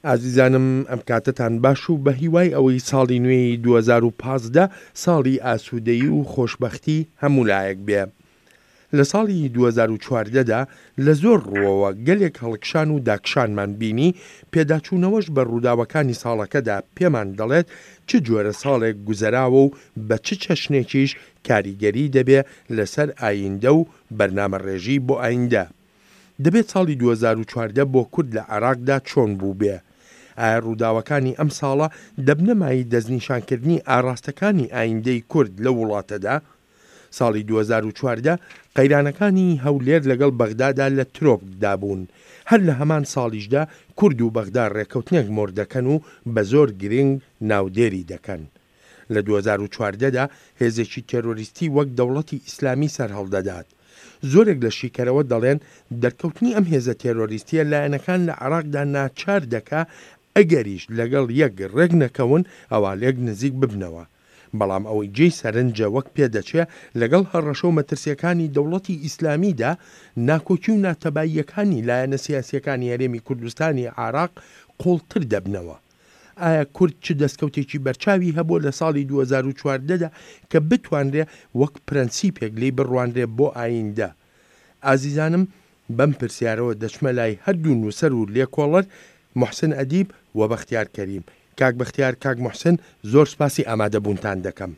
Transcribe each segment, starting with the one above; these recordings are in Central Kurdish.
ئازیزانم ئەم کاتتان باش و بە هیوای ئەوەی ساڵی نوێی 2015 ساڵی ئاسوودەیی و خۆشبەختی هەمولایەک بێ. لە ساڵی 2014دا لە زۆر ڕووەوە گەلێک هەڵکشان و داکشانمان بینی پێداچوونەوەش بە ڕووداوەکانی ساڵەکەدا پێمان دەڵێت چ جۆرە ساڵێک گوزەراوە و بە چ چەشنێکیش کاریگەری دەبێ لەسەر ئایندە و بەرنامەڕێژی بۆ ئایندە. دەبێت ساڵی 2014 بۆ کورد لە عێراقدا چۆن بوو بێ؟ ئایا ڕووداوەکانی ئەم ساڵە دەبنەمایی دەستنیشانکردنی ئاراستەکانی ئایندەی کورد لە وڵاتەدا؟ ساڵی 2014 قەیرانەکانی هەولێر لەگەڵ بەغدادا لە ترۆپدا بوون. هەر لە هەمان ساڵیشدا کورد و بەغدا ڕێکەوتنێک مۆر دەکەن و بە زۆر گرنگ ناودێری دەکەن. لە 2014دا هێزێکی تێرۆریستی وەک دەوڵەتی ئیسلامی سەرهەڵدەدات. زۆرێک لە شیکەرەوە دەڵێن دەرکەوتنی ئەم هێزە تێرۆریستیە لایەنەکان لە عێراقدا ناچار دەکا ئەگەریش لەگەڵ یەک ڕێک نەکەون ئەوە لێک نزیک ببنەوە. بەڵام ئەوەی جێی سەرنجە وەک پێدەچێ لەگەڵ هەڕەشە و مەترسیەکانی دەوڵەتی ئیسلامیدا ناکۆکی و ناتەباییەکانی لایەنە سیاسیەکانی هەرێمی کوردستانی عێراق قوڵتر دەبنەوە. ئایا کورد چ دەستکەوتێکی بەرچاوی هەبوو لە ساڵی 2014دا کە بتوانرێ وەک پرەنسیپێک لێی بڕوانرێ بۆ ئایندە؟ ئازیزانم بەم پرسیارەوە دەچمە لای هەردوو نووسەر و لێکۆڵەر محسن ئەدیب و بەختیار کەریم. کاک بەختیار، کاک محسن، زۆر سپاسی ئامادەبوونتان دەکەم.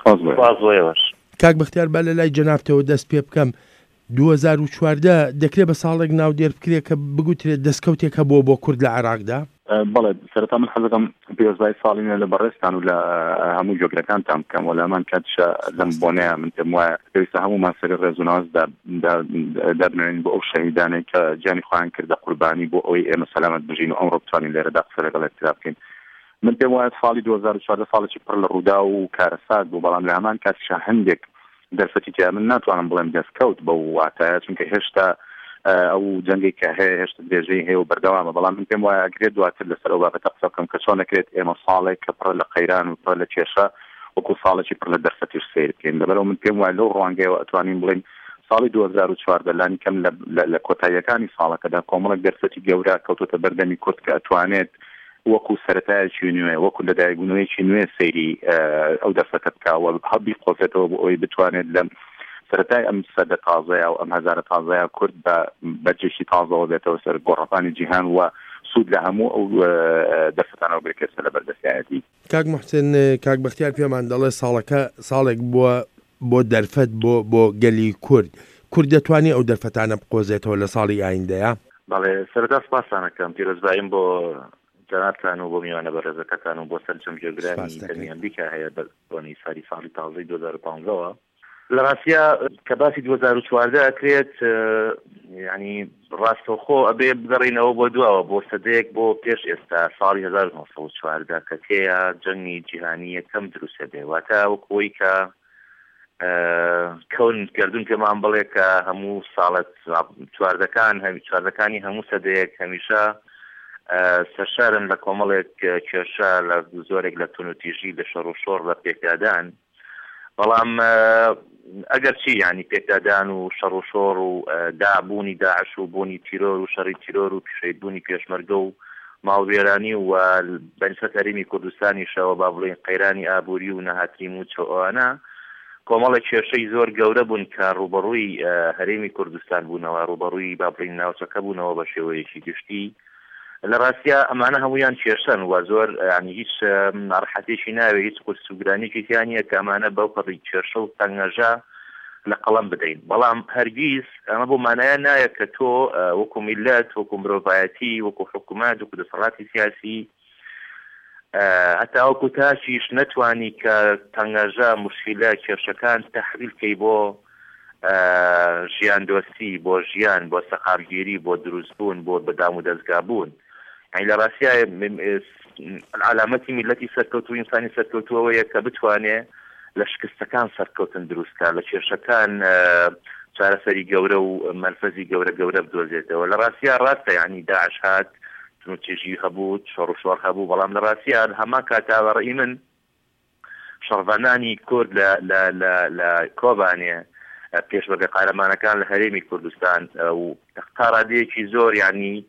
کاک بەختیار با لە لای جەنابتەوە دەست پێ بکەم. 2014 دەکرێت بە ساڵێک ناودێر بکرێت کە بگوترێت دەستکەوتێکە بۆ کورد لە عێراقدا؟ بەڵێ سەرەتا من حەزەکەم پێوەزای ساڵینە لە بەڕێستان و لە هەموو جۆگرەکانتان بکەم و لەمان کاتشە لەم بۆنەیە من پێم وایە پێویستە هەمومان سەری ڕێز و ناز دەبنێن بۆ ئەو شەهیدانێک کە جانی خۆیان کردە قوربانی بۆ ئەوەی ئێمە سەلامەت بژین و ئەمڕۆ بتوانین لێرەدا قسە لەگەڵ یەکتر بکەین. من پێم وایە ساڵی 2014 ساڵێکی پڕ لە ڕوودا و کارەسات بوو، بەڵام لە هەمان کاتشە هەندێک دەرفەتی تیا من ناتوانم بڵێم دەستکەوت بە واتایە، چونکە هێشتا ئەو جەنگی کە هەیە هێشتا درێژەی هەیە و بەردەوامە. بەڵام من پێم وایە ئەگرێت دواتر لەسەر ئەو بابەتە قسە بکەم کە چۆن دەکرێت ئێمە ساڵێک کە پڕ لە قەیران و پڕ لە کێشە وەکو ساڵێکی پڕ لە دەرفەتیش سیر بکەین. لەبەرەوە من پێم وایە لەو ڕوانگەیەوە ئەتوانین بڵێن ساڵی 2014 لانی کەم لە کۆتاییەکانی ساڵەکەدا کۆمەڵێک دەرفەتی گەورە کەوتۆتە بەردەمی کورد کە ئەتوانێت وەکو سەرەتایەکی نوێ وەکو لەدایکبوونەوەیکی نوێ سەیری ئەو دەرفەتە بکاوە هەبی قۆزێتەوە بۆ ئەوەی بتوانێت لەم سەرەتای ئەم سەدە تازەیە و ئەم هەزارە تازەیە کورد بە بەرجێکی تازەوە بێتەوە سەر گۆڕەپانی جیهان و سوود لە هەموو ئەو دەرفەتانەوە بێکێتە لە بەردەستایەتی. کاک محسن، کاک بەختیار پێمان دەڵێ ساڵێک بۆ دەرفەت بۆ گەلی کورد دەتوانێت ئەو دەرفەتانە بقۆزێتەوە لە ساڵی ئایندەیە؟ بەڵێ سەرەتا سپاسانەکەم پیرۆزباییم بۆ جەنابتان و بۆ میوانە بەڕێزەکەتان و بۆ سەرجەم جێگرانی تەنیاندیکە هەیە بۆنی ساڵی تازەی 2015ەوە. لە ڕاستیە کە باسی 2014 ئەکرێت ینی ڕاستەوخۆ ئەبێ بگەڕینەوە بۆ دووەوە بۆ سەدەیەک بۆ پێش ئێستا ساڵی 1914 کە تێیە جەنگی جیهانی یەکەم دروستە بێ، واتە وەکەوەی کە کەون گردون پێمان بڵێ کە هەموو ساڵەت چواردەکانی هەموو سەدەیەک هەمیشە سەرشارن لە کۆمەڵێک کێشە لە زۆرێک لە تونوتیژی لە شەڕ و شۆڕ لە پێکدادان. بەڵام ئەگەر چی ینی پێکدادان و شەڕ و شۆڕ و دابوونی داعش و بوونی تیرۆر و شەڕی تیرۆر و پیشەیدبوونی پێشمەرگە و ماڵوێرانی و بەنسبەت هەرێمی کوردستانیشەوە با بڵێن قەیرانی ئابووری و نەهاتریم و ئەوانە کۆمەڵە کێشەی زۆر گەورە بوون کە ڕوبەڕووی هەرێمی کوردستان بوونەوە، ڕوبەڕووی با بڵێن ناوچەکە بوونەوە بە شێوەیەکی گشتی. لە ڕاستیە ئەمانە هەمویان کێشەن و زۆر ینی هیچ ناڕەحەتێکی ناوێ، هیچ قورسوگرانێکی تیانە کە ئەمانە بەو پەڕی کێشە و تەنگەژە لە قەڵەم بدەین. بەڵام هەرگیز ئەمە بۆ مانایە نایە کە تۆ وەکو میلەت وەکو مرۆڤایەتی وەکو حکوومەت وەکو دەسەڵاتی سیاسی هەتا وەکو تاچیش نەتوانی کە تەنگەژە مشکلە کێشەکان تەحویلکەی بۆ ژیان دۆستی، بۆ ژیان، بۆ سەقامگیری، بۆ دروستبوون، بۆ بەدام و دەستگابوون. یعنی لە ڕاستیە علامەتی میلەتی سەرکەوتو و ئینسانی سەرکەوتوەوەیە کە بتوانێ لە شکستەکان سەرکەوتن دروستکە، لە کێشەکان چارەسەری گەورە و مەنفەزی گەورە بدۆزێتەوە. لە ڕاستیە ڕاستە ینی داعش هات، تونوتیژی هەبوو، شەڕ و شۆڕ هەبوو، بەڵام لە ڕاستیە هەمان کاتا بەڕێی من شەڕڤانانی کورد لە کۆبانێ پێشبەکە قارەمانەکان لە هەرێمی کوردستان و تا ڕادەیەکی زۆر ینی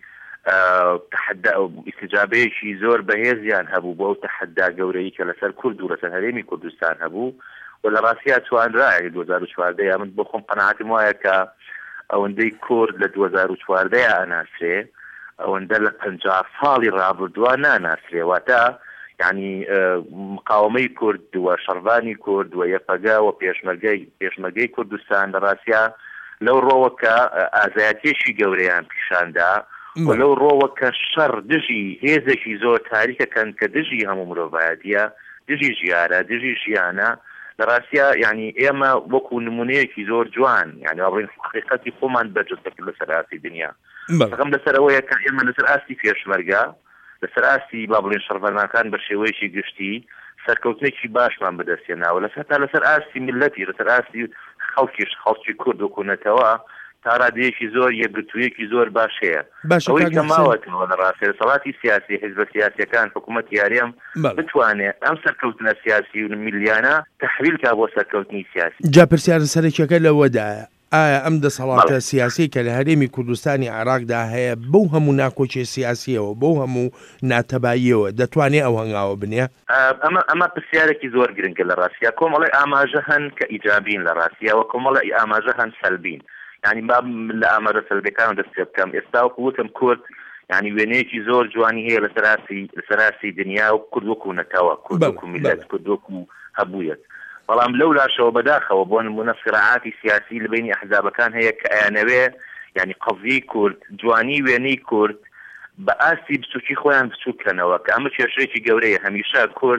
تحدى أو استجابة شيء زور بهزيان هبو بو تحدى جوري كلسر كرد ورسل هريمي كردستان هبو ولا راسيات وان راعي 2014 من بخم قناعتي موايا أو ندي كرد ل 2014 أناسري أو ندل 50 صالي رابردوانا أناسري واتا يعني مقاومي كرد وشرباني كرد ويقاقا وبيشمرقي كردستان لراسيا لو روكا آزاتيشي جوريان بيشاندا ولو روكا شر دجي هيزشي زور تاريخا كان كدجي همو مروفادية دجي جيارة دجي جيانا لراسيا يعني إما وكو نمونيكي زور جوان يعني أبرين حقيقتي خمان بجلتك لسراسي دنيا فقم لسروية كان إما لسراسي فيش مرقا لسراسي بابلين شرفان كان برشيويشي قشتي سركوتنيكي باشمان بدسينا ولا سهتا لسراسي ملتي لسراسي خەڵکی کورد و کوونەتەوە تا ڕادەیەکی زۆر یەکگرتوویەکی زۆر باشەیە ئەوەی کەماوەتەوە لە ڕاستە دەسەڵاتی سیاسی حیزبە سیاسیەکان حکوومەت یاریەم بتوانێت ئەم سەرکەوتنە سیاسی و میلیانە تەحویل کا بۆ سەرکەوتنی سیاسی. جا پرسیارە سەرەکیەکە لەوەدایە ئایا ئەم دەسەڵاتە سیاسی کە لە هەرێمی کوردستانی عێراقدا هەیە بەو هەموو ناکۆچی سیاسیەوە بەو هەموو ناتەباییەوە دەتوانێت ئەو هەنگاوە بنێ؟ ئەمە پرسیارێکی زۆر گرنگە لە ڕاستیە کۆمەڵی ئاماژە هەن کە ئیجابین لە ڕاستیەوە کۆمەڵی ئاماژە هەن سەلبین يعني ما لە ئاماژە سەلبیەکان دەست پێ بکەم ئێستا وەکوتم کورد يعني وێنەیەکی زۆر جوانی هەیە لەسەراسی دنیا و کورد وەکو نەتەوە کورد وەکو میلەت کورد وەکو هەبوویەت بەڵام لەولاشەوە بەداخەوە بۆ نمونە صراعاتی سیاسی لە بینی ئەحزابەکان هەیە کە ئەیانەوێ يعني قەزیی کورد جوانی وێنەی کورد بە ئاستی بچووکی خۆیان بچووکەنەوە کە ئەمە کێشەیەکی گەورەیە هەمیشە کورد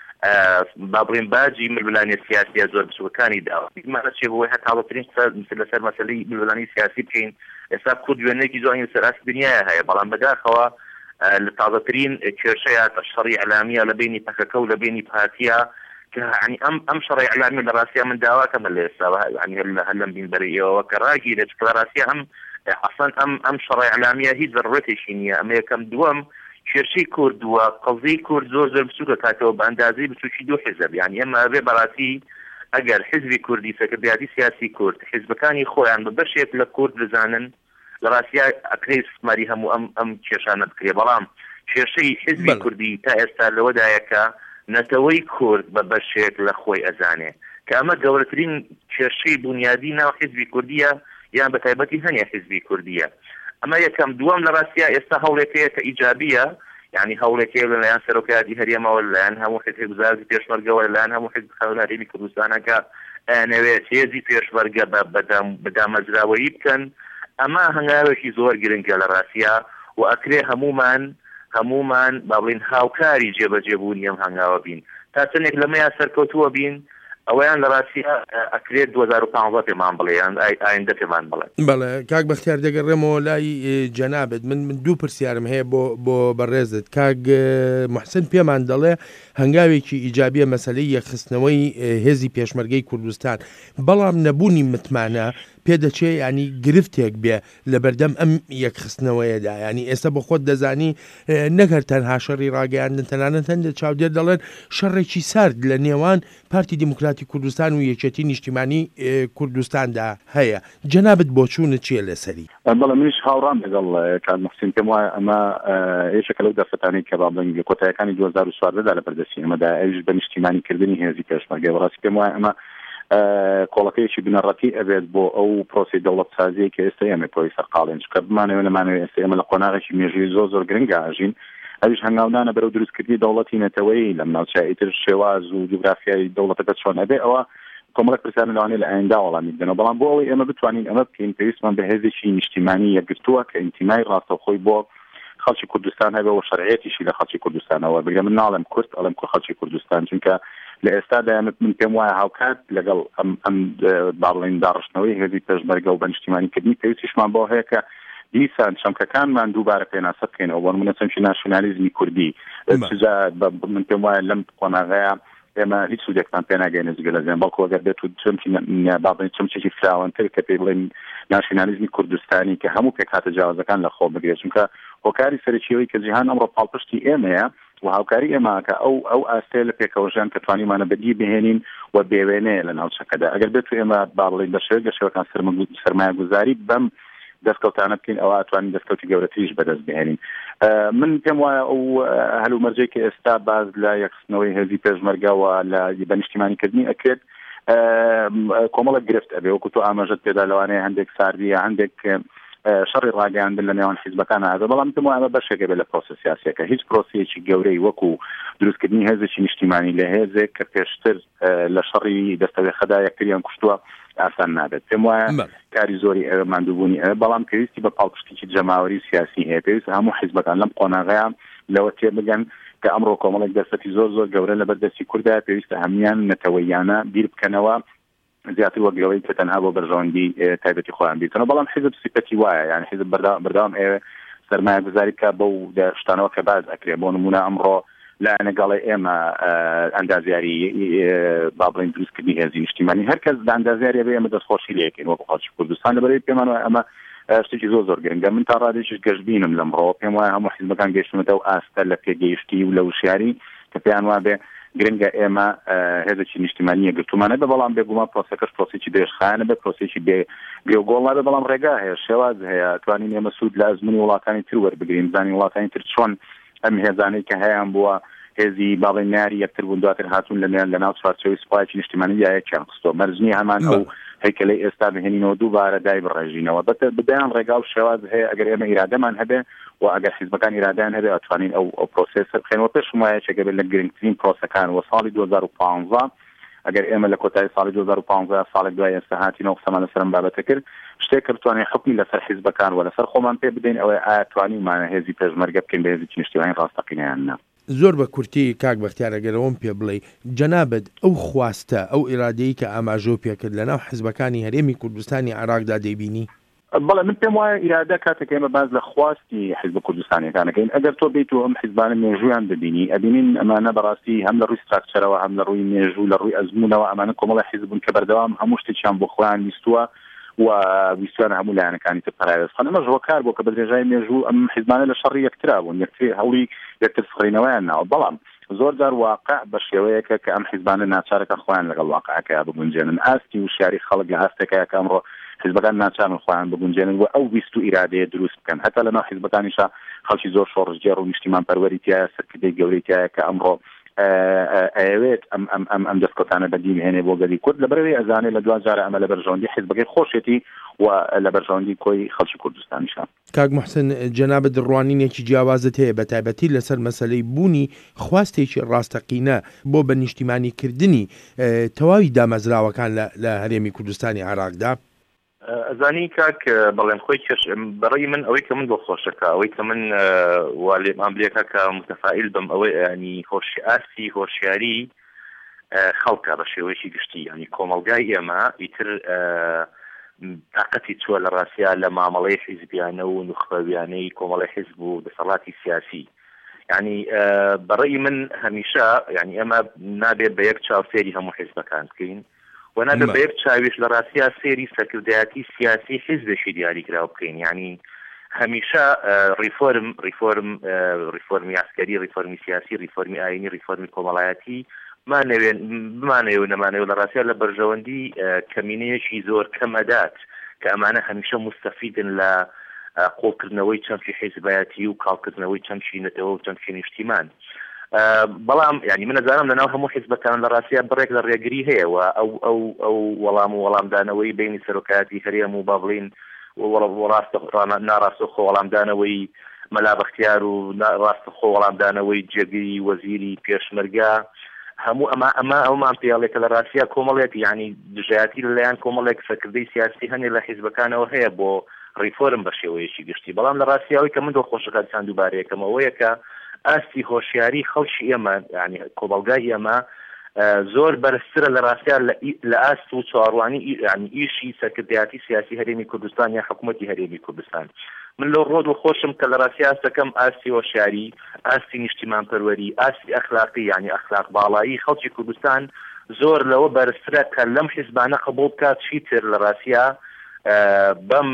بابڕین باجی ملولانی سیاسیە زۆر بچووکەکانی داوە مانە چێ بۆی هەتاڵەترین لەسەر مەسەلەی ملولانی سیاسی بکەین ئێستا کورد وێنەیەکی جوانی لەسەراسی دنیاە هەیە بەڵام بەداخەوە لە تازەترین کێشەیە شەڕی ئەلامیە لە بینی پەکەکە و لە بینی پارتیە يعني أم شرعي إعلامي لراسيا من دعواك من اللي يعني هلا بين بريئة وكراجي لراسيا أصلا أم شرعي إعلامية هي ضرورتي شينية أما كم دوام شرشي كورد وقضي كورد زور بسوكة كاتو باندازي بسوشي دو حزب يعني أما أبي براسي أجر حزبي كردي سكرياتي سياسي كورد حزب كان يخوي عن ببشيك لكورد لزانن لراسيا أكريس ماري هم أم شيشانة بكري بلام شرشي حزبي كردي تأستار لودايكا نەتەوەی کورد بە بەشێک لە خۆی ئەزانێ کە ئەمە گەورەترین کێشەی بنیادی ناو حیزبی کوردیە یان بە تایبەتی هەنێ حیزبی کوردیە ئەمە یەکەم دووەم لە ڕاستیە ئێستا هەوڵێکەیە کە ئیجابیە یعنی هەوڵێکەیە لەلایەن سەرۆکایەتی هەرێمەوە لەلایەن هەموو حزب وزارەتی پێشمەرگەوە لەلایەن هەموو حزب هەولێری کوردستانەکە ئەیانەوێت هێزی پێشمەرگە بە دامەزراوەیی بکەن ئەمە هەنگاوێکی زۆر گرنگە لە ڕاستیە و ئەکرێ هەمومان باڵین هاوکاری جێبەجێبوونی ئەم هەنگاوە بین تا چەندێک لەمەیان سەرکەوتووە بین ئەوەیان لە ڕاستیە ئەکرێت 2015 پێمان بڵێ یان ئایندە پێمان بڵێ. بەڵێ کاک بەختیار دەگەڕێمەوە لای جەنابەت من دوو پرسیارم هەیە بۆ بەڕێزت کاک محسن پێمان دەڵێ هەنگاوێکی ئیجابیە مەسەلەی یەکخستنەوەی هێزی پێشمەرگەی کوردستان بەڵام نەبوونی متمانە پێدەچێ ینی گرفتێک بێ لە بەردەم ئەم یەکخستنەوەیەدا ینی ئێستا بە خۆت دەزانی نەگەر تەنها شەڕی ڕاگەیاندن تەنانەت هەندێک چاودێر دەڵێن شەڕێکی سارد لە نێوان پارتی دیموکراتی کوردستان و یەکێتی نیشتیمانی کوردستاندا هەیە جەنابەت بۆ چوونت چیە لەسەری؟ بەڵێ منیش هاوڕام لەگەڵ کاک محسین پێم وایە ئەمە یەکێکە لەو دەرفەتانەی کە با بڵێن لە کۆتاییەکانی 2014دا لە بەردەستی ئەمەدا ئەویش بە نیشتیمانیکردنی هێزی پێشمەرگەی بەڕاستی پێم وایە ئەمە کۆڵەکەیەکی بنەڕەتی ئەبێت بۆ ئەو پرۆسی دەوڵەتسازیە کە ئێستا ئێمە پۆی سەرقاڵێن چکە بمانەوە لەمانەوە ئێستا ئێمە لە قۆناغێکی مێژووی زۆر گرنگە ئاژین ئەویش هەنگاودانە بەرەو دروستکردنی دەوڵەتی نەتەوەیی لەم ناوچەی تر شێواز و جوگرافیای دەوڵەتەکە چۆن ئەبێ ئەوە کۆمەڵێک پرسیارن لەوانەیە لە ئایندا وەڵامی بدەنەوە بەڵام بۆ ئەوەی ئێمە بتوانین ئەمە بکەین پێویستمان بە هێزێکی نیشتیمانی یەکگرتووە کە ئینتیمای ڕاستەوخۆی بۆ خەڵکی کوردستان هەبێ و شەرعیەتیشی لە خەڵکی کوردستانەوە بگرێ من ناڵێم کورد ئەڵێم خەڵکی کوردستان چونکە لە ئێستادا من پێم وایە هاوکات لەگەڵ ئەم باڵێن داڕشتنەوەی هێزی پێشمەرگە و بە نیشتیمانیکردنی پێویستیشمان بۆ هەیە کە دیسان چەمکەکانمان دووبارە پێناسە بکەینەوە بۆ نمونە چەمکی ناشنالیزمی کوردی من پێم وایە لەم قۆناغەیە ئێمە هیچ سوودێکمان پێ ناگەینە جگە لە زێن بەڵکو ئەگەر بێت و چەمچێکی فراوانتر کە پێ بڵێن ناشنالیزمی کوردستانی کە هەموو پێک هاتە جیاوازەکان لە خۆ بگرێت چونکە هۆکاری سەرچیەوەی کە جیهان ئەمڕۆ پاڵپشتی ئێمەیە و هاوکاری ئێماکە ئەو ئاستەیە لە پێکەوەژیان کە توانیمانە بەدی بهێنین و بێوێنەیە لە ناوچەکەدا ئەگەر بێت و ئێمە باڵێن بە شێوەیەک لە شێوەکان سەرمایە گوزاری دەستکەوتانە بکەین ئەوە ئەتوانین دەستکەوتی گەورەتریش بەدەست بهێنین. من پێم وایە ئەو هەلومەرجەی کە ئێستا باز لە یەکسنەوەی هێزی پێشمەرگەوە لە بەنیشتیمانیکردنی ئەکرێت کۆمەڵە گرفت ئەبێ وەکو تۆ ئاماژەت پێدا لەوانەیە هەندێک ساردیە هەندێک شەڕی ڕاگەیاندن لە نێوان حیزبەکانە هەبێ، بەڵام پێم وایە ئەمە بەشێکە بێت لە پرۆسە سیاسیەکە. هیچ پرۆسەیەکی گەورەی وەکو دروستکردنی هێزێکی نیشتیمانی لە هێزێک کە پێشتر لە شەڕی دەستەوێخەدا یەکتریان کوشتووە ئاسان نابێت. پێم وایە کاری زۆری ئێوە ماندووبوونی ئەوە، بەڵام پێویستی بە پاڵپشتێکی جەماوەری سیاسی هەیە. پێویست هەموو حیزبەکان لەم قۆناغەیە لەوە تێبگەن کە ئەمڕۆ کۆمەڵێک دەسەتی زۆر گەورە لە بەردەستی کوردایە، پێویستە هەمویان نەتەوەیانە بیر بکەنەوە زیاتر وەگەوەی کە تەنها بۆ بەرژەوەندی تایبەتی خۆیان بیتەوە. بەڵام حیزب سیپەتی وایە، یعنی حیزب بەردەوام ئێوە سەرمایە گوزاری کە بەو شتانەوە کە باز ئەکرێ. بۆ نمونە ئەمڕۆ لە ئەنەگەڵی ئێمە ئەندازیاری با بڵین دروستکردنی هێزی نیشتیمانی هەر کەس ئەندازیاری بێ ئێمە دەستخۆشی لێکەین وەکو خەڵکی کوردستان. لەبەرەوەی پێمان وایە ئەمە شتێکی زۆر گرنگە. من تا ڕادێکیش گەشتبینم لەمڕۆ، پێم وایە هەموو حیزبەکان گەیشتونەتەوە ئاستە لە پێگەیشتی و لە وشیاری کە پێیان وابێ گرنگە ئێمە هێزێکی نیشتیمانیە گرتومانە بە، بەڵام بێگومان پرۆسەکەش پرۆسێکی درێژخایەنە بێ، پرۆسێکی بێگۆڵ نابێ، بەڵام ڕێگا هەیە، شێواز هەیە، توانین ئێمە سوود لە ئەزمموی وڵاتانی تر وەربگرین، زانین وڵاتانی تر چۆن ئەم هێزانەی کە هەیەیان بووە هێزی باڵی ناری یەکتر بوون دواتر هاتوون لە ناو چوارچێوەی سوپایەکی نیشتیمانی یەکیان خستۆ. مەرجنی هەمان ئەو هەیکەلەی ئێستا بهێنینەوە دووبارە دای بڕێژینەوە. بدەیان ڕێگا و شێواز هەیە. ئەگەر ئێمە ئیرادەمان هەبێ و ئەگەر حیزبەکان ئیرادیان هەبێ ئەتوانین ئەو پرۆسێسە بخێنەوە. پێشم وایە چێگە بێت لە گرنگترین پرۆسەکان و ساڵی 2015 ئەگەر ئێمە لە کۆتایی ساڵی 2015 ساڵێک دوای ئێستا هاتینەوە قسەمان لەسەرم بابەتە کرد، شتێک کە بتوانین حکمی لەسەر حیزبەکان و لەسەر خۆمان پێ بدەین ئەوەی ئایا توانیمانە هێزی پێشمەرگە بکەین بە هێزی نیشتیمانی ڕاستەقینەیان نا. زۆر بە کورتی کاک بەختیار ئەگەرەوەم پێ بڵێ جەنابەت ئەو خواستە ئەو ئیرادەیە کە ئاماژە پێکرد لەناو حیزبەکانی هەرێمی کوردستانی عێراقدا دەیبینی؟ بەڵێ من پێم وایە ئیرادە کاتێک ئێمە باز لە خواستی حیزب کوردستانیەکانەکەین، ئەگەر تۆ بیت و ئەم حیزبانە مێژویان ببینی ئەبینین ئەمانە بەڕاستی هەم لە ڕووی ستراکچەرەوە هەم لە ڕووی مێژوو لە ڕووی ئەزمونەوە ئەمانە کۆمەڵی حیزبن کە بەردەوام هەموو شتێکیان بۆ خۆیان ویستووە و ویستوانە هەموو لایەنەکانی تر پەرایوەستخەن. ئەمە ژۆکار بۆ کە بە درێژای مێژوو ئەم حیزبانە لە شەڕی یەکترا بوون، یەکتر هەوڵی یەکتر سخرینەوەیان ناوە. بەڵام زۆر جار واقع بە شێوەیەکە کە ئەم حیزبانە ناچارەکە خۆیان لەگەڵ واقعەکەیە بگونجێنن. ئاستی وشیاری خەڵک لە ئاستێکەیە کە ئەمڕۆ حیزبەکان ناچارن خۆیان بگونجێنن و ئەو ویست و ئیرادەیە دروست بکەن. هەتا لەناو حیزبەکانیشە خەڵکی زۆر شۆڕژگێڕ و نیشتیمان پەروەری تایە، سەرکردەی گەورەی تایە کە ئەمڕۆ ئەوێت ئەم دەستکەوتانە بەدیم هێنێ بۆ گەلی کورد. لەبەرەوەی ئەزانێت لە دوجارە ئەمە لە بەرژەوەندی حیزبەکەی خۆشێتی و لە بەرژەوەندی کۆی خەڵکی کوردستانیشە. کاک محسن جەنابەت دڕوانینێکی جیاوازت هەیە بە تایبەتی لەسەر مەسەلەی بوونی خواستێکی ڕاستەقینە بۆ بە نیشتیمانیکردنی تەواوی دامەزراوەکان لە هەرێمی کوردستانی عێراقدا؟ ئەزانی کاک بەڵێن خۆی بەڕێی من ئەوەی کە من دڵخۆشەکە ئەوەی کە من والێمان بلێکە کە متەفائیل بم ئەوەی ینی ئاستی هۆشیاری خەڵکە بە شێوەیەکی گشتی، ینی کۆمەلگای ئێمە ئیتر تااقەتی چووە لە ڕاستیا لە مامەڵەی حیزبیانە و نوخبەویانەی کۆمەڵی حیزب و دەسەڵاتی سیاسی. ینی بەڕێی من هەمیشە ینی ئەمە نابێت بە یەک چاوسێری هەموو حیزبەکان بکەین و نابێت بە یەک چاویش لە ڕاستیا سێری سەرکردایەتی سیاسی حیزبێکی دیاریکراو بکەین. ینی هەمیشە ریفۆرمی عسکەری، ریفۆرمی سیاسی، ریفۆرمی ئاینی، ریفۆرمی کۆمەڵایەتی بمانەوێ نەمانەوێت لە ڕاستیا لە بەرژەوەندی کەمینەیەکی زۆر کەمەدات کە ئەمانە هەمیشە مستەفیدن لە قۆڵکردنەوەی چەمکی حیزبایەتی و کاڵکردنەوەی چەمکی نەتەوە و چەمکی نیشتیمان. بەڵام ینی من نەزانم لەناو هەموو حیزبەکان لە ڕاستیا بڕێک لە ڕێگری هەیە و ئەو وەڵام و وەڵامدانەوەی بینی سەرۆکایەتی هەرێم و با بڵین ناڕاستەخۆ وەڵامدانەوەی مەلا بەختیار و ڕاستەخۆ وەڵامدانەوەی جێگەی وەزیری پێشمەرگە هەموو ئەمە ئەومان پێڵێکە لە ڕاستیا کۆمەڵێک ینی دژایەتی لەلایەن کۆمەڵێک سەرکردەی سیاسی هەنێ لە حیزبەکانەوە هەیە بۆ ریفۆرم بە شێوەیەکی گشتی. بەڵام لە ڕاستیاوی کە من دڵخۆشەکان چند دووبارەیەکەمەوەیە کە ئاستی هۆشیاری خەڵکی ئێمە ینی کۆبەڵگای ئێمە زۆر بەرزترە لە ڕاستیا لە ئاست و چاڕوانی ینی ئیشی سەرکردایەتی سیاسی هەرێمی کوردستان یا حکوومەتی هەرێمی کوردستان. من لەو ڕۆ دڵخۆشم کە لە ڕاستیا ئاستەکەم ئاستی هۆشیاری، ئاستی نیشتیمان پەروەری، ئاستی ئەخلاقی ینی ئەخلاق باڵایی خەڵکی کوردستان زۆر لەوە بەرزترە کە لەم حیزبانە قبوڵ بکات چیتر لە ڕاستیا بەم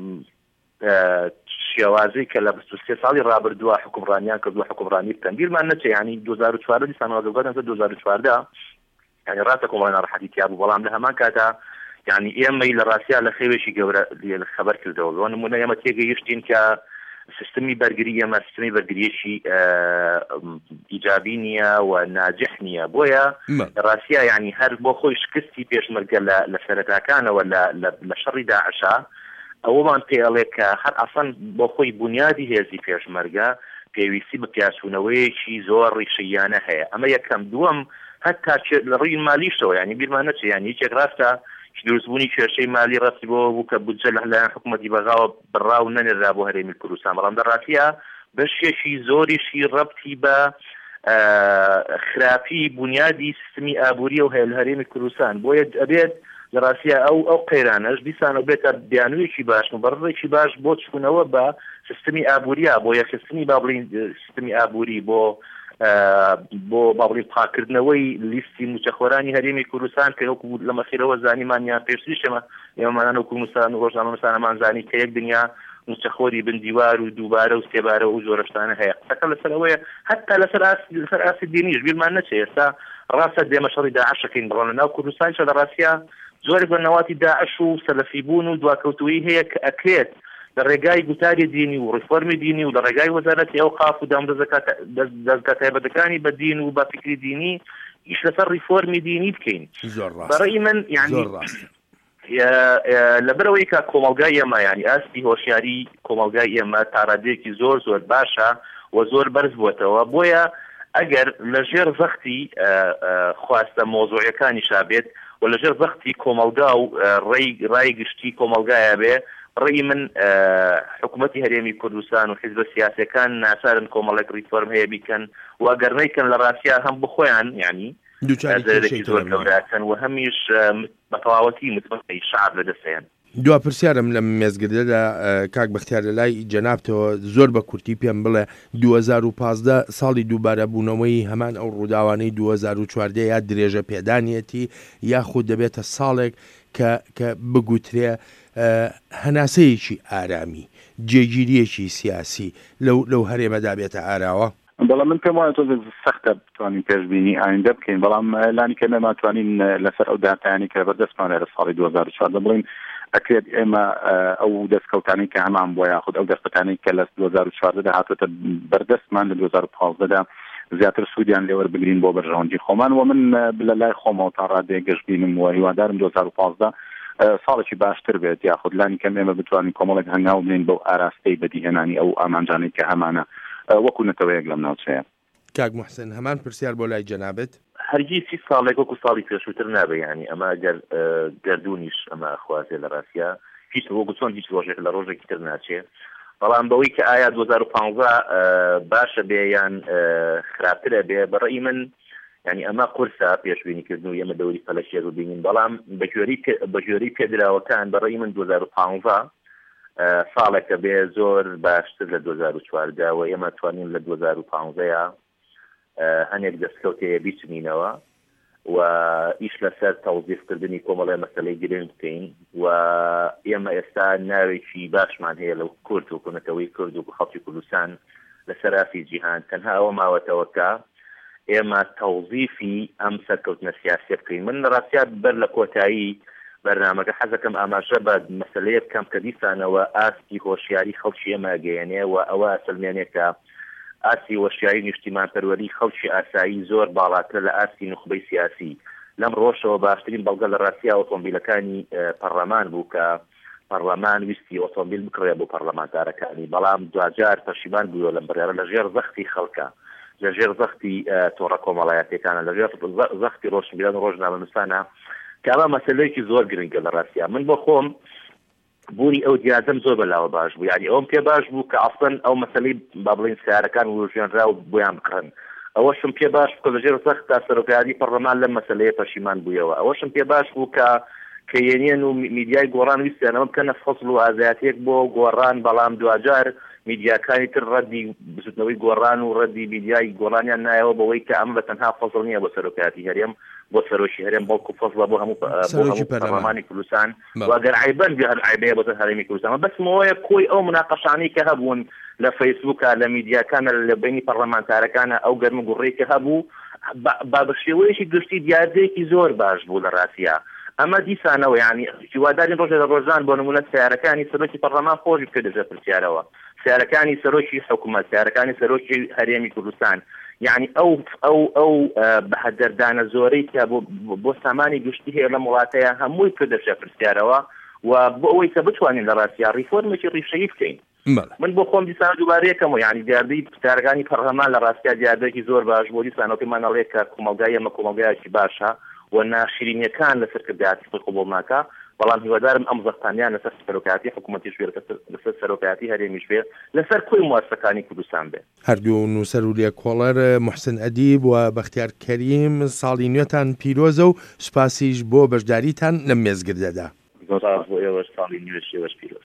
شێوازەی کە لە 23 ساڵی ڕابردووە حکومڕانیان کردووە حکومڕانی بکەن. بیرمان نەچێ ینی 2014 دیسان وەگەڵگەدەن 2014 ینی ڕاستە کۆمەڵە ناڕەحەتی تیا بوو، بەڵام لە هەمان کاتا يعني ئێمە لە ڕاستیا لە خێوێکی گەورە خەبەر کردەوە نمونە ئێمە تێگەیشتین کە سیستمی بەرگری ئەمە سیستمی بەرگریەکی ئیجابی نییە و ناجح نییە بۆیە لە ڕاستیا یعنی هەر بۆ خۆی شکستی پێشمەرگە لە سەرەتاکانەوە لە شەڕی داعشا ئەوەمان پێڵێ کە هەر ئەسەن بۆ خۆی بنیادی هێزی پێشمەرگە پێویستی بە پیاسوونەوەیەکی زۆر ڕیشەیانە هەیە ئەمە یەکەم دووەم هەتا لە ڕووی مالیشەوە ینی بیرمان نەچێ ینی هیچێک ڕاستە دروستبوونی کێشەی مالی ڕاستی بۆ بوو کە بودجە لەلایەن حکوومەتی بەغاوە بڕاو نەنێرا بۆ هەرێمی کوردستان بەڵام دەڕاستیە بەشێکی زۆریشی ڕەبتی بە خراپی بنیادی سیستمی ئابووری و هەیە لە هەرێمی کوردستان بۆیە ئەبێت لە ڕاستیە ئەو قەیرانەش دیسانە بێتە بیانوویەکی باش و بەڕێکی باش بۆ چوونەوە بە سیستمی ئابووریە بۆ یەکخستنی با بڵین سیستمی ئابووری بۆ باڵی پاکردنەوەی لیستی موچەخۆرانی هەرێمی کوردستان کە وەکو لە مەخیرەوە زانیمانیان پێشتریشەمە ئێمەمانان و کوردستان و ڕۆژنامەنووسانەمان زانی کە یەک دنیا موچەخۆری بندیوار و دووبارە و سێبارە و زۆر شتانە هەیە قسەکە لەسەرەوەیە هەتا لەسەر ئاسی دینیش بیرمان نەچێ ئێستا ڕاستە دێمە شەڕی داعشەکەین بڕۆنە ناو کوردستانشە لە ڕاستیە زۆرێک بە نەواتی داعش و سەلەفی بوون و دواکەوتووی هەیە کە ئەکرێت لە ڕێگای گوتاری دینی و ڕیفۆرمی دینی و لە ڕێگای وەزارەتی ئەوقاف و دەستگا تایبەتەکانی بە دین و بە فکری دینی ئیش لەسەر ریفۆرمی دینی بکەین بەڕێی من یعنی لەبەرەوەی کە کۆمەلگای ئێمە ینی ئاستی هۆشیاری کۆمەلگای ئێمە تاڕادێکی زۆر زۆر باشە و زۆر بەرز بووەتەوە بۆیە ئەگەر لەژێر زەختی خواستە مۆزوعەکانی شابێت و لەژێر زەختی کۆمەلگا و ڕای گشتی کۆمەلگایە بێ ڕێی من حکوومەتی هەرێمی کوردستان و حیزبە سیاسەکان ناسارن کۆمەڵێک ریفۆرم هەیە بیکەن و ئەگەر نەیکەن لە ڕاستیا هەم بخۆیان ینی زۆر گەورەکەن و هەمیش بە تەواوەتی متمەنی شعب لەدەستیان دوا پرسیارم لە مێزگردەدا کاک بەختیار لە لای جەنابتەوە زۆر بە کورتی پێم بڵێ 2015 ساڵی دووبارە بوونەوەی هەمان ئەو ڕووداوانەی 2014 یا درێژە پێدانیەتی یاخود دەبێتە ساڵێک کە بگوترێ هەناسەیەکی ئارامی جێگیریەکی سیاسی لەو هەرێمەدا بێتە ئاراوە بەڵام من پێم وایە تۆ سەختە بتوانین پێشبینی ئایندە بکەین بەڵام لانی کە نەماتوانین لەسەر ئەو داتایانی کە بەردەستمان لە ساڵی 2014 بڵین ئەکرێت ئێمە ئەو دەستکەوتانی کە هەمان بۆ یاخود ئەو دەستکەوتانی کە لە 2014 هاتوۆتە بەردەستمان لە 2015 زیاتر سوودیان لێوە بگرین بۆ بەرژەوەندی خۆمان و من لە لای خۆمەوە تا ڕادێ گەشتبینم و هیوادارم 2015 ساڵێکی باشتر بێت یاخود لانی کەم ئێمە بتوانین کۆمەڵێک هەنگاو بنین بەو ئاراستەی بەدیهێنانی ئەو ئامانجانەی کە هەمانە وەکو نەتەوەیەک لەم ناوچەیە. کاک موحسن هەمان پرسیار بۆ لای جەنابەت هەرگیز هیچ ساڵێک وەکو ساڵی پێشووتر نابێ ینی ئەمە گەردوونیش ئەمە خوازێ لە ڕاستیا هیچ وەکو چۆن هیچ ڕۆژێک لە ڕۆژێکی تر ناچێ بەڵام بەوەی کە ئایا 2015 باشە بێ یان خراپترە بێ بەڕێی من ینی ئەمە قورسە پێشبینیکردن و ئێمە دەوری فەلەکێک و بینین بەڵام بەگوێرەی پێدراوەکان بەڕێی من 2015 ساڵێکە بێ زۆر باشتر لە 2014 و ئێمە توانین لە 2015 هەنێک دەستکەوتەیە بیچنینەوە و ئیش لەسەر تەوزیفکردنی کۆمەڵێ مەسەلەی گرنگ بکەین و ئێمە ئێستا ناوێکی باشمان هەیە لەو کورد و کوونەتەوەی کورد و خەڵکی کوردستان لەسەر ئافی جیهان تەنها ئەوە ماوەتەوە کە ئێمە تەوزیفی ئەم سەرکەوتنە سیاسی بکەین من لە ڕاستیا بەر لە کۆتایی بەرنامەکە حەزەکەم ئاماژە بە مەسەلەیە بکەم کە دیسانەوە ئاستی هۆشیاری خەڵکی ئێمە گەیەنێ و ئەوە ئەسلمێنێکە ئاسی وەشیایی نیشتیمان پەروەری خەڵکی ئاسایی زۆر باڵاتر لە ئاسی نخبەی سیاسی لەم ڕۆژەوە باشترین بەڵگە لە ڕاستیا ئۆتۆمبیلەکانی پەرلەمان بوو کە پەرلەمان ویستی ئۆتۆمبیل بکڕێ بۆ پەرلەمانتارەکانی بەڵام دوجار پەشیمان بووە لەم بڕیارە لە ژێر زەختی خەڵکە لە ژێر زەختی تۆڕە کۆمەڵایەتیەکانە لە ژێر زەختی ڕۆژنبیران و ڕۆژنامەنووسانە کە ئەمە مەسەلەیەکی زۆر گرنگە لە ڕاستیا من بۆ خۆم بوونی ئەو دیازم زۆر بەلاوە باش بوو یعنی ئەوم پێ باش بوو کە ئەفڵەن ئەو مەسەلەی با بڵین سیارەکان وژێنرا و بۆیان بکڕن ئەوەشم پێ باش بوو کە لەژێر زەختا سەرۆکایەتی پەرلەمان لەم مەسەلەیە پەشیمان بوویەوە ئەوەشم پێ باش بوو کە یێنێن و میدیای گۆڕان ویستیانەوە بکەنە فەسڵ و ئازایەتێک بۆ گۆڕان بەڵام دوجار میدیاکانی تر ڕەدی بزوتنەوەی گۆڕان و ڕەدی میدیای گۆڕانیان نایەوە بەوەی کە ئەم بە تەنها فەسڵ نییە بۆ سەرۆکایەتی هەرێم بۆ سەرۆکی هەرێم بەڵکو فەسڵە بۆ هەموو پەرلەمانی کوردستان واگەر عیبەن بێ هەر عیبەیە بۆ هەرێمی کوردستان بەسمەوەیە کۆی ئەو مناقەشانەی کە هەبوون لە فەیسبووکە لە میدیاکانە لە بینی پەرلەمانتارەکانە ئەو گەرم و گوڕێی کە هەبوو با بە شێوەیەکی گشتی دیاردەیەکی زۆر باش بوو لە ڕاستیا ئەمە دیسانەوە ینی هیوادارین ڕۆژە لە ڕۆژان بۆ نمونە سیارەکانی سەرۆکی پەرلەمان خۆشی پێ دەژە پرسیارەوە، سیارەکانی سەرۆکی حکوومەت، سیارەکانی سەرۆکی هەرێمی کوردستان، یعنی ئەو بەهەدەردانە زۆرەی کە بۆ سامانی گشتی هەیە لە وڵاتەیە هەمووی پێ دەژە پرسیارەوە و بۆ ئەوەی کە بتوانین لە ڕاستیا ریفۆرمێکی ڕیشەیی بکەین. من بۆ خۆم دیسانە دووبارەیەکەمەوە ینی دیاردەی سیارەکانی پەرلەمان لە ڕاستیا دیاردەیەکی زۆر باش بۆ دیسانەوە پێمانەڵێ کە کۆمەلگای ئەمە کۆمەلگایەکی باشە و ناشرینیەکان لەسەر کردهاتی قبوڵ ناکا، بەڵام هیوادارم ئەم زەختانیان لەسەر سەرۆکایەتی حکوومەتی ژێر لەسەر سەرۆکایەتی هەرێمی ژێر لەسەر کوی مواسسەکانی کوردستان بێ. هەردوو نووسەر و لێکۆڵەر محسن ئەدیب و بەختیار کەریم ساڵی نوێتان پیرۆزە و سوپاسیش بۆ بەشداریتان لەم مێزگردەدا. زۆر ساڵ بۆ ئێوەش ساڵی نوێش پیرۆز.